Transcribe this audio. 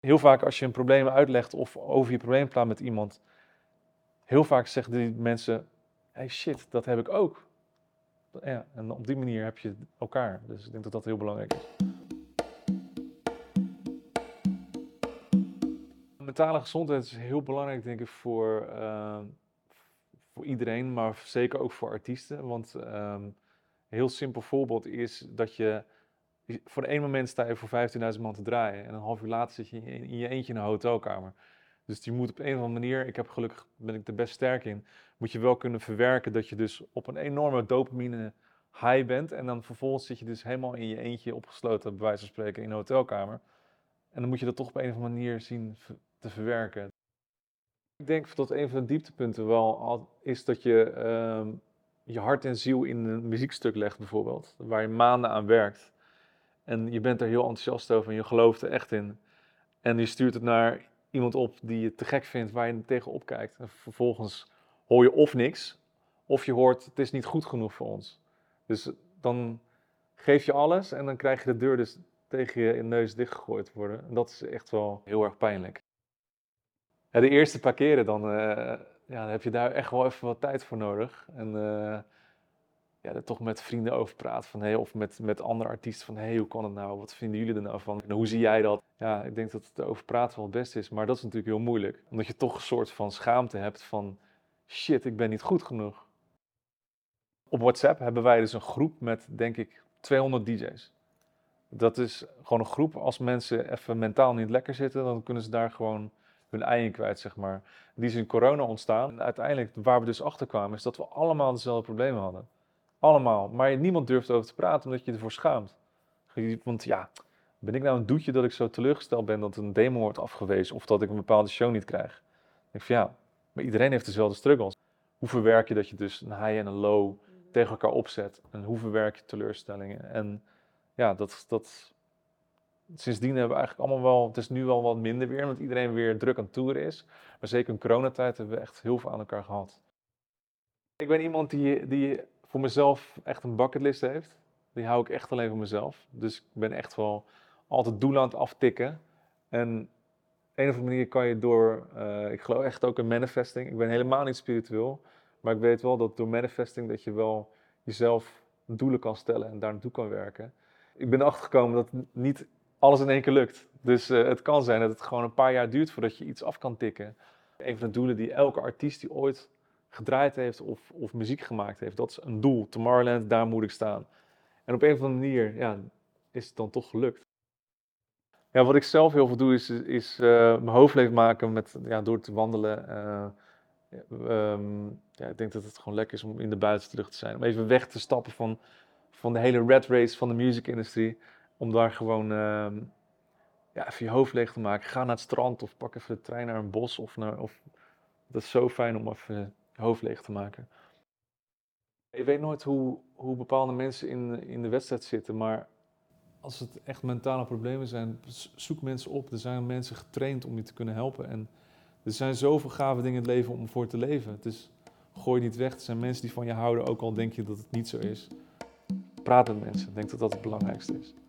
Heel vaak als je een probleem uitlegt of over je probleem praat met iemand, heel vaak zeggen die mensen, hey shit, dat heb ik ook. Ja, en op die manier heb je elkaar. Dus ik denk dat dat heel belangrijk is. Mentale gezondheid is heel belangrijk, denk ik, voor iedereen, maar zeker ook voor artiesten. Want een heel simpel voorbeeld is dat voor één moment sta je voor 15.000 man te draaien en een half uur later zit je in je eentje in een hotelkamer. Dus je moet op een of andere manier, gelukkig ben ik er best sterk in, moet je wel kunnen verwerken dat je dus op een enorme dopamine high bent. En dan vervolgens zit je dus helemaal in je eentje opgesloten, bij wijze van spreken, in een hotelkamer. En dan moet je dat toch op een of andere manier zien te verwerken. Ik denk dat een van de dieptepunten wel is dat je je hart en ziel in een muziekstuk legt bijvoorbeeld. Waar je maanden aan werkt. En je bent er heel enthousiast over en je gelooft er echt in. En je stuurt het naar iemand op die je te gek vindt, waar je tegenop kijkt. En vervolgens hoor je of niks, of je hoort het is niet goed genoeg voor ons. Dus dan geef je alles en dan krijg je de deur dus tegen je neus dichtgegooid worden. En dat is echt wel heel erg pijnlijk. Ja, de eerste paar keren dan heb je daar echt wel even wat tijd voor nodig. En er toch met vrienden over praten van, hey, of met andere artiesten van hey, hoe kan het nou? Wat vinden jullie er nou van? En hoe zie jij dat? Ja, ik denk dat het over praten wel het beste is, maar dat is natuurlijk heel moeilijk. Omdat je toch een soort van schaamte hebt van shit, ik ben niet goed genoeg. Op WhatsApp hebben wij dus een groep met, denk ik, 200 DJ's. Dat is gewoon een groep, als mensen even mentaal niet lekker zitten, dan kunnen ze daar gewoon hun ei in kwijt, zeg maar. Die is in corona ontstaan. En uiteindelijk, waar we dus achter kwamen, is dat we allemaal dezelfde problemen hadden. Allemaal. Maar niemand durft over te praten, omdat je je ervoor schaamt. Want ja, ben ik nou een doetje dat ik zo teleurgesteld ben dat een demo wordt afgewezen of dat ik een bepaalde show niet krijg? Dan denk ik van ja, maar iedereen heeft dezelfde struggles. Hoe verwerk je dat je dus een high en een low tegen elkaar opzet? En hoe verwerk je teleurstellingen? En ja, sindsdien hebben we eigenlijk allemaal wel, het is nu wel wat minder weer, omdat iedereen weer druk aan het toeren is. Maar zeker in coronatijd hebben we echt heel veel aan elkaar gehad. Ik ben iemand die voor mezelf echt een bucketlist heeft. Die hou ik echt alleen voor mezelf. Dus ik ben echt wel altijd doelen aan het aftikken. En op een of andere manier kan je ik geloof echt ook in manifesting. Ik ben helemaal niet spiritueel. Maar ik weet wel dat door manifesting dat je wel jezelf doelen kan stellen en daar naartoe kan werken. Ik ben erachter gekomen dat niet alles in één keer lukt. Dus het kan zijn dat het gewoon een paar jaar duurt voordat je iets af kan tikken. Een van de doelen die elke artiest die ooit gedraaid heeft of muziek gemaakt heeft, dat is een doel. Tomorrowland, daar moet ik staan. En op een of andere manier is het dan toch gelukt. Ja, wat ik zelf heel veel doe is mijn hoofd leeg maken door te wandelen. Ik denk dat het gewoon lekker is om in de buitenste lucht te zijn. Om even weg te stappen van de hele rat race van de musicindustrie. Om daar gewoon even je hoofd leeg te maken. Ga naar het strand of pak even de trein naar een bos. Dat is zo fijn om even je hoofd leeg te maken. Je weet nooit hoe bepaalde mensen in de wedstrijd zitten, maar als het echt mentale problemen zijn, zoek mensen op. Er zijn mensen getraind om je te kunnen helpen. En er zijn zoveel gave dingen in het leven om voor te leven. Dus gooi het niet weg. Er zijn mensen die van je houden, ook al denk je dat het niet zo is. Praat met mensen. Ik denk dat dat het belangrijkste is.